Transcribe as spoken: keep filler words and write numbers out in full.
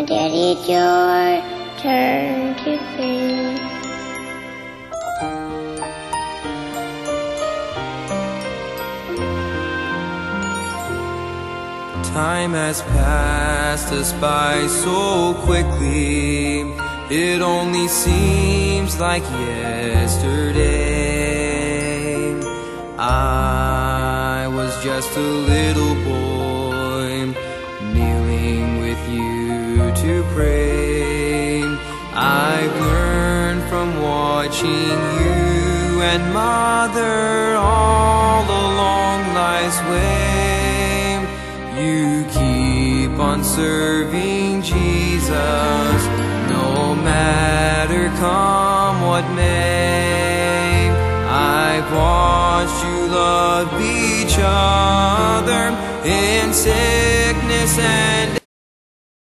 dear, it's your turn to sing. Time has passed us by so quickly, it only seems like yesterday. I was just a little boy, kneeling with you to pray. I've learned from watching you and Mother all along life's way. You keep on serving Jesus, no matter come what may. I've watched you love each other in sickness and